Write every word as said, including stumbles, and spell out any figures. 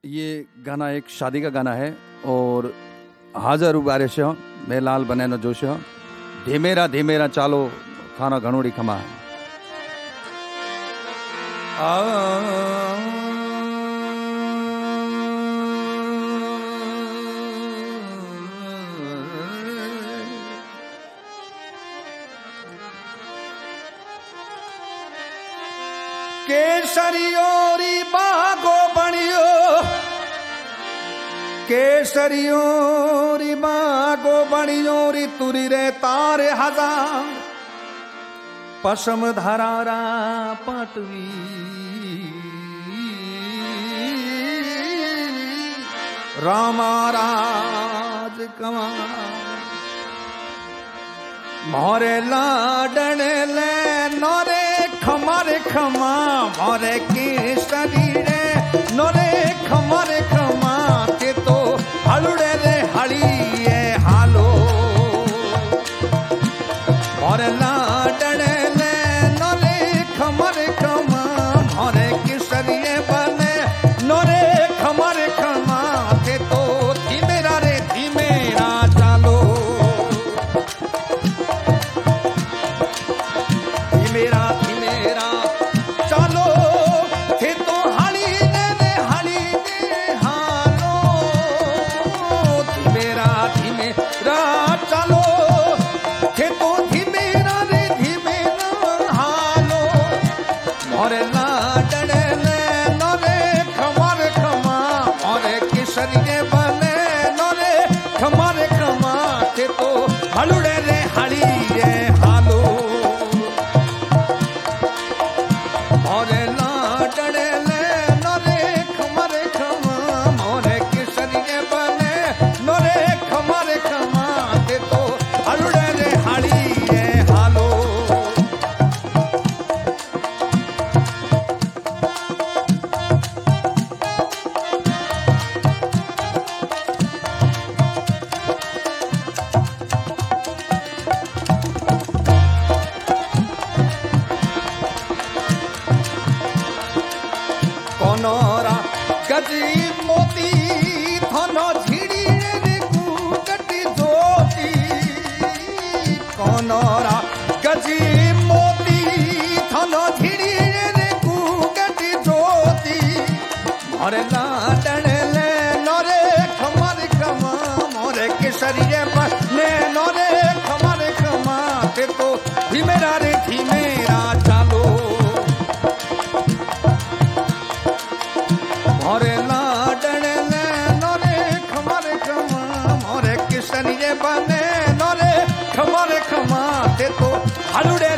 ये गाना एक शादी का गाना है और हाजर उबारे से मैं लाल बने न जोश धीमेरा धीमेरा चालो थाना घणोड़ी खमा केसरियोरी बागो बणियो केसरियोरी बागो बणियो री तुरी रे तारे हजार पशम धरारा पाटवी रामाराज कमा मोरे लाडन ले नोरे खमारे खमा मोरे केसरी रे नोरे खमारे खमा के तो हलुड़े रे हली ये हालो मोरे लाडन ले नोरे खमारे खमा मोरे केसरी बने नोरे खमारे खमा के तो धीमेरा रे धीमेरा चालो धीमेरा धीमेरा चालो थे तो हली ने ने हली ने हालो धीमेरा धीमेरा चालो थे तो धीमेरा रे धीमेरा हालो मोरे लाडन ले नोरे खमार खमा मोरे किसरिए बने नोरे खमार खमा थे तो हलुड़े रे हली रे हालो मोरे लाडन ले नोरे खमारे खमा मोरे किसरिए बने नोरे खमारे खमा के तो हलुड़े रे हाली रे हालो कोनोरा गजी मोती थनो झिड़ी रे कुकटी जोती कोनोरा गजी मोती थनो झिड़ी रे कुकटी जोती मोरे लाडन ले नोरे खमार खमा मोरे केसरिए बने नोरे खमार खमा ते तो धीमेरा रे धीमेरा चालो मोरे लाडन ले नोरे खमारे खमा मोरे किसनिए बने नोरे खमारे खमा ते तो हलुड़े